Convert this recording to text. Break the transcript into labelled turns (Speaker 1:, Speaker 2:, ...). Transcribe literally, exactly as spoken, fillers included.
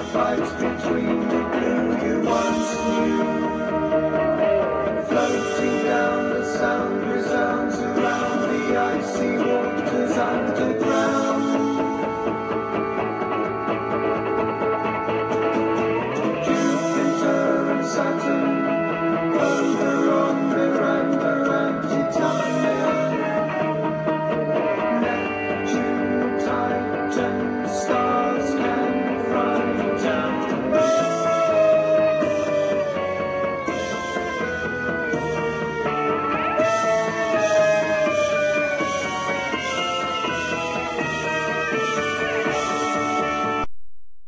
Speaker 1: fights between the blue you once knew. Floating down, the sound resounds around the icy waters underground.